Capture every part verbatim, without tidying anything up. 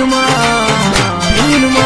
भीनमा भीनमा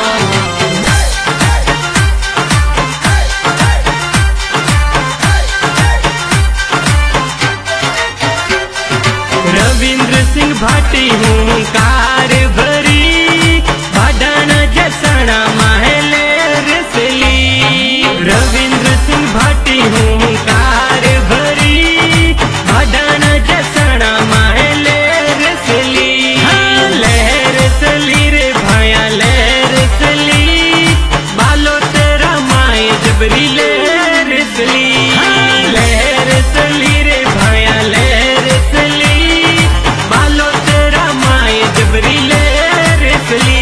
रविंद्र सिंह भाटी हूँ कार भरी भाडाना जसना महले रसली। रविंद्र सिंह भाटी हूँ कार भरी भाडाना जसना महले रसली। हाँ, लहर सली रे भाया लहर सली बालो तेरा माए जबरी लहर सली। हाँ, लहर सली रे भाया लहर सली बालो तेरा माए जबरी लहर सली।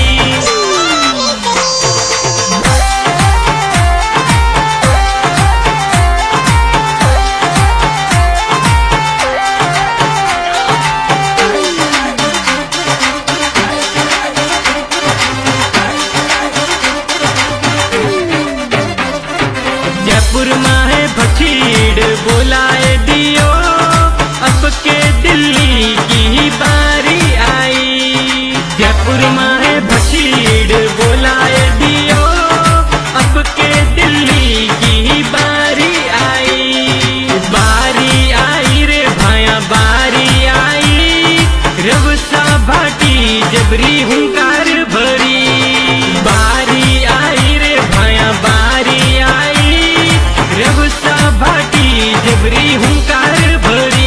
जयपुर माहे भछीड़ बुलाए दियो अब के दिल्ली की बारी आई। जयपुर माहे भछीड़ बुलाए दियो अब के दिल्ली की बारी आई। बारी आई रे भाया बारी आई रवसा भाटी जबरी हुंकार भरी। बारी आई रे भाया बारी आई रवसा भाटी जबरी हुंकार भरी।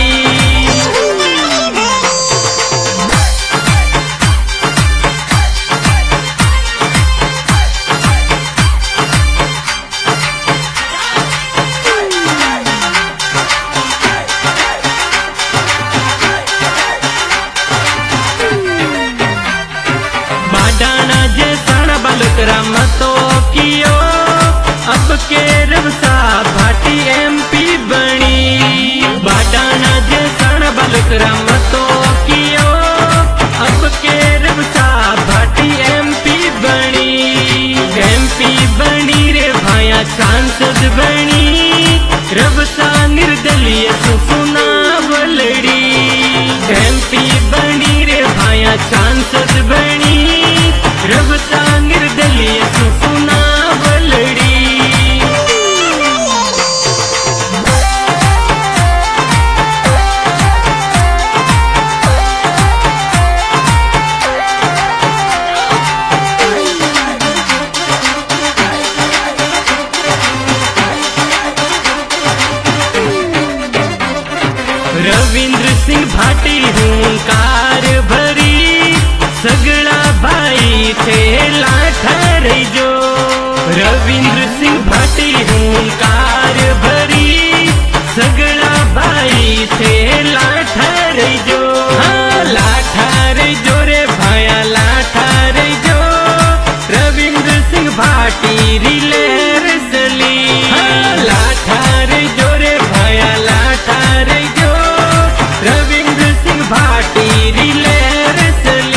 बाडाना जैसा बालकरा मतो कियो अब के रवसा भाटी एमपी बनी। बाडाना जैसा बालकरा मतो कियो अब के रवसा भाटी एमपी बनी। एमपी बनी रे भाया सांसद बनी रवसा निर्दलीय सुना बलड़ी। एमपी बनी रे भाया सांसद बनी रवसा निर्दलीय सुना बलड़ी। रविंद्र सिंह भाटी हूँ कार भरी सगड़ा भाई थे लाठर जो। रविंद्र सिंह भाटी हूँ कार भरी सगड़ा भाई थे लाठर जो। हाँ, लाठर जो रे भाया लाठर जो रविंद्र सिंह भाटी रिले रसली। हाँ, लाठर जो रे भाया लाठर जो रविंद्र सिंह भाटी रिले रसली।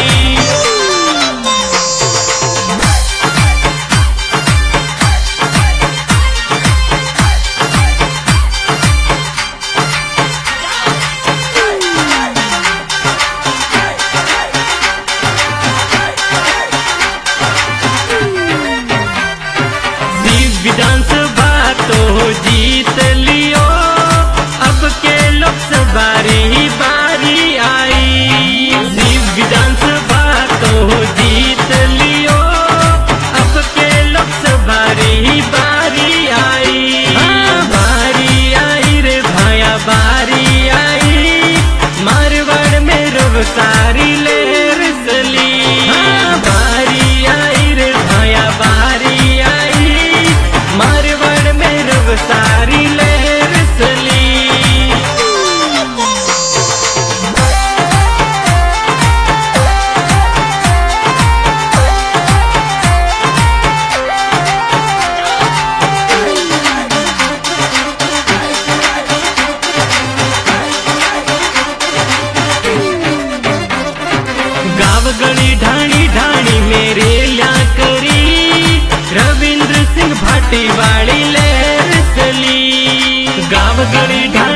विधानसभा तो जीत लियो अब के लोकसभा री बारी आई। विधानसभा तो जीत लियो अब के लोकसभा री बारी आई। हाँ, बारी आई रे भाया बारी आई मारवाड़ में रवसारी लहर सली। हाँ, बारी आई रे भाया बारी आई मारवाड़ में रवसारी लहर सली। गाँव गली ढाणी ढाणी मेरे ल्या करी रविंद्र सिंह भाटी वाली लहर सली। गाँव गली ढाणी